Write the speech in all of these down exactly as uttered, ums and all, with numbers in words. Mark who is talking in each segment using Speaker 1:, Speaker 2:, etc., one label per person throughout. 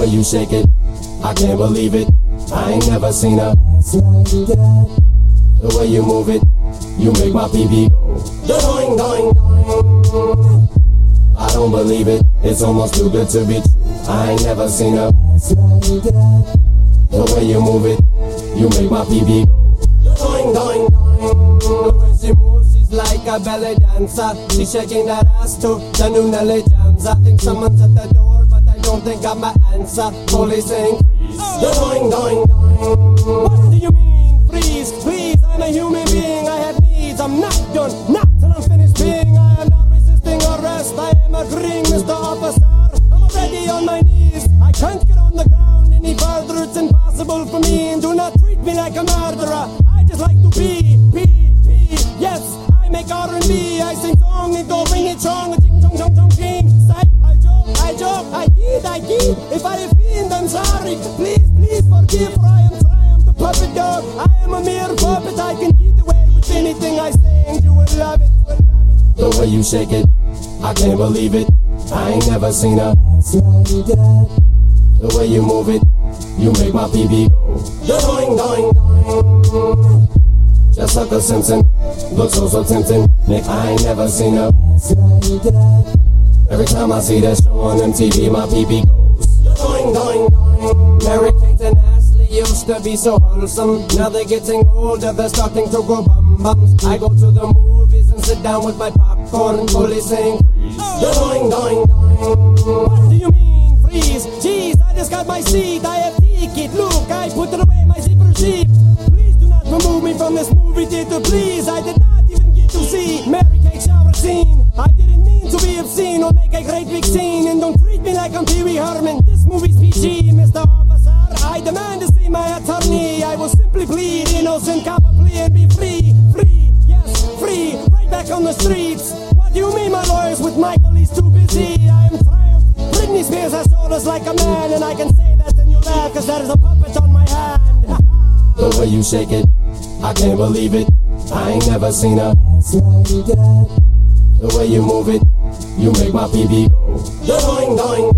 Speaker 1: you shake it, I can't believe it. I ain't never seen a ass like that. The way you move it, you make my pee-pee go doing, doing, doing. I don't believe it, it's almost too good to be true. I ain't never seen a ass like that. The way you move it, you make my pee-pee go doing, doing, doing. The way she moves, she's like a belly dancer. She's shaking that ass to the new Nelly jams. I think someone's at the door, but I don't think I'm my answer. Police saying freeze, doing, doing, doing. What do you mean freeze? Please, I'm a human being, I have needs. I'm not done, not till I'm finished being. I am not resisting arrest, I am agreeing, Mister Officer. I'm already on my knees, I can't get on the ground any further. It's impossible for me, and do not treat me like a murderer. I just like to be, be, be. Yes, I make R and B, I sing song and go ring it strong. Ching chong chong chong ching. Psych, I joke, I joke, I kid, I kid. If I offend, I'm sorry. Please, please forgive, for I am Triumph, the puppet dog. I am a mere puppet, I can get away with anything I say, and you will love it, will love it. The way you shake it, I can't believe it. I ain't never seen a ass like that. The way you move it, you make my pee-pee go doing, doing, doing. Just like a Simpson, looks so so tempting. Nick, I ain't never seen a ass like that. Every time I see that show on M T V, my pee-pee goes doing, doing, doing. Mary Kate and Ashley used to be so wholesome. Now they're getting older, they're starting to grow bum bums. I go to the movies and sit down with my popcorn, police saying freeze, doing, doing, doing. What do you mean freeze? Jeez, I just got my seat, I have ticket. Look, I put it away, my zipper sheet. Please do not remove me from this movie theater, please. I did not even get to see Mary Kate shower scene. I didn't mean to be obscene or make a great big scene. And don't treat me like I'm Pee Wee Herman. This movie's P G, Mister Officer. I demand to see my attorney. I will simply plead innocent, cop a plea and be free. Free, yes, free, right back on the streets. What do you mean my lawyer's with Michael? He's too busy. I am Triumph. Britney Spears has shoulders like a man. And I can say that and you laugh, cause there is a puppet on my hand. The way you shake it, I can't believe it. I ain't never seen a ass like that. The way you move it, you make my pee-pee go doing, doing,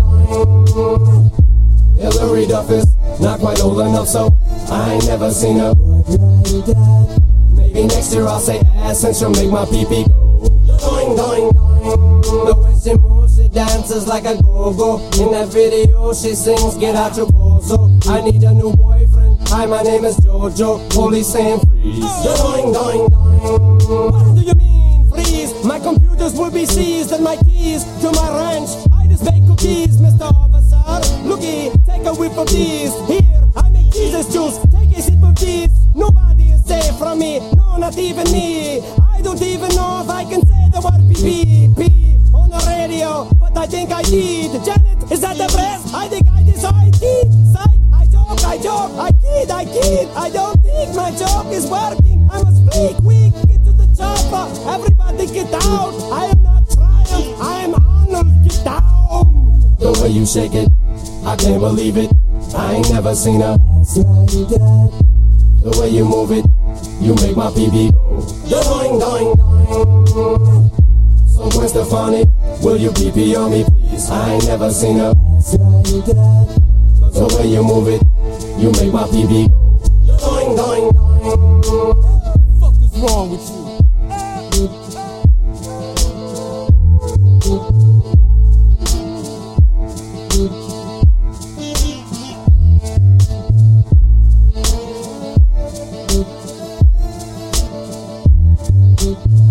Speaker 1: doing. Hillary Duff is not quite old enough, so I ain't never seen her like that. Maybe next year I'll say ass and she'll make my pee-pee go doing, doing, doing. The way she moves, she dances like a go-go. In that video she sings, get out your bozo. I need a new boyfriend, hi, my name is Jojo. Police saying freeze, doing, doing, doing. What do you mean freeze? My computers will be seized and my keys to my ranch. I just bake cookies, Mister Officer. Looky, take a whiff of these. Here, I make Jesus juice, take a sip of these. Nobody is safe from me, no, not even me. I don't even know if I can say the word pee pee on the radio, but I think I did. Janet, is that the breast? I think I did, so I did. Psych, I joke, I joke, I kid, I kid. I don't think my joke is working. I must play quick, get to the chopper. Everybody get out. I am not Triumph, I am Arnold. Get down. The way you shake it, I can't believe it. I ain't never seen a ass like that. The way you move it, you make my pee-pee go doing, doing, doing. So Gwen Stefani, will you pee-pee on me, please? I ain't never seen a ass like that. Cause the way you move it, you make my pee-pee go doing, doing, doing.
Speaker 2: What the fuck is wrong with you?
Speaker 3: Thank you.